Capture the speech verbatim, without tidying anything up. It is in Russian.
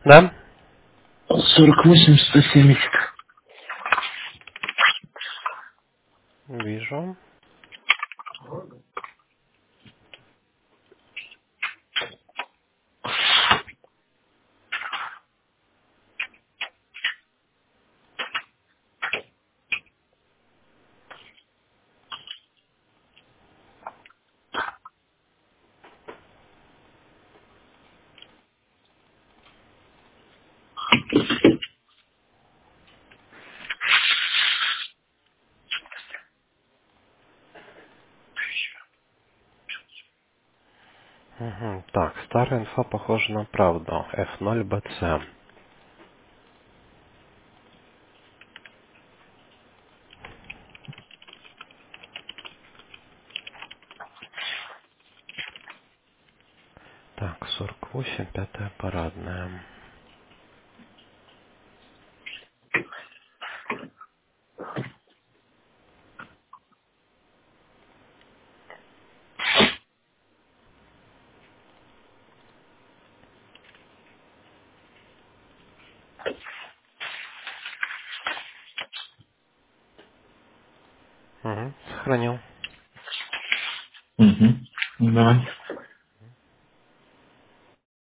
Да? сорок восемь сто семьдесят. Вижу. Мгм. Так, старая инфа похожа на правду. эф ноль бэ цэ. Так, сорок восемь, пятая парадная. Угу. Сохранил. Угу. Давай.